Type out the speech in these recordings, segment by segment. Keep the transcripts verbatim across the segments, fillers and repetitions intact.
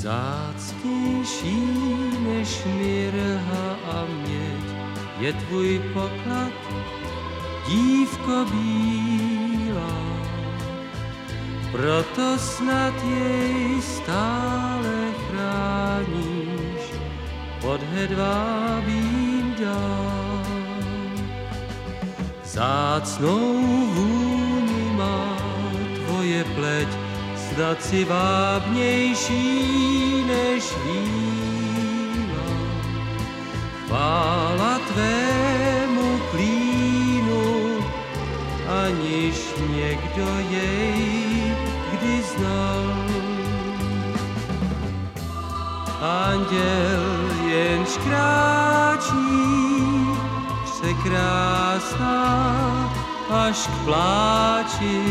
Vzácnější než mirha a měď je tvůj poklad, dívko bílá. Proto snad jej stále chráníš pod hedvábím dám. Vzácnou vůni má tvoje pleť, snad si vábnější než víla. Chvála tvému klínu, aniž někdo jej kdy znal. Anděl jenž kráčí, překrásná až k pláči,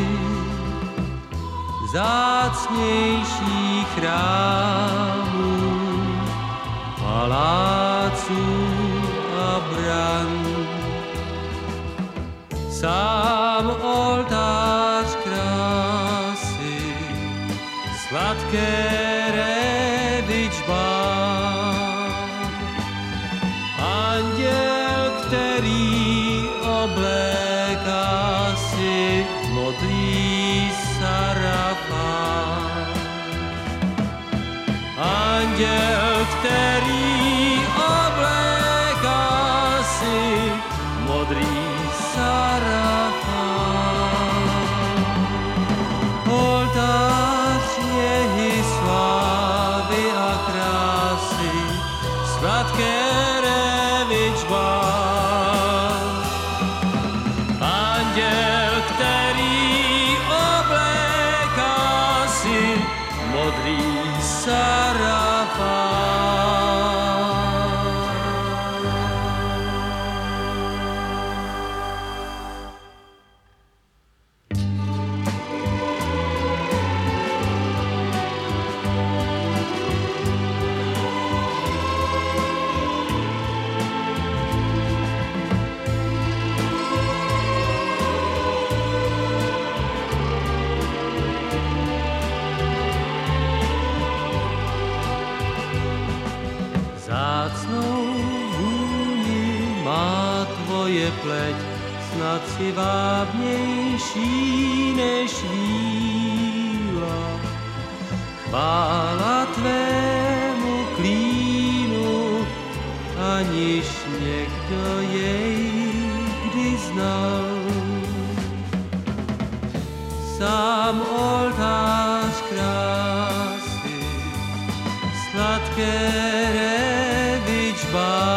vzácnější chrámů, paláců a bran. Sám oltář krásy, sladké revičbán. Anděl, který obléká si modrý sarafán. Anděl, který obléká si modrý sarafán. Oltář něhy slávy a krásy, sladké revičbán. Anděl, který obléká si modrý sarafán. Vzácnou vůni má tvoje pleť, snad si vábnější než víla. Chvála tvému klínu, aniž někdo jej kdy znal. Sám oltář krásy, sladké revičbán.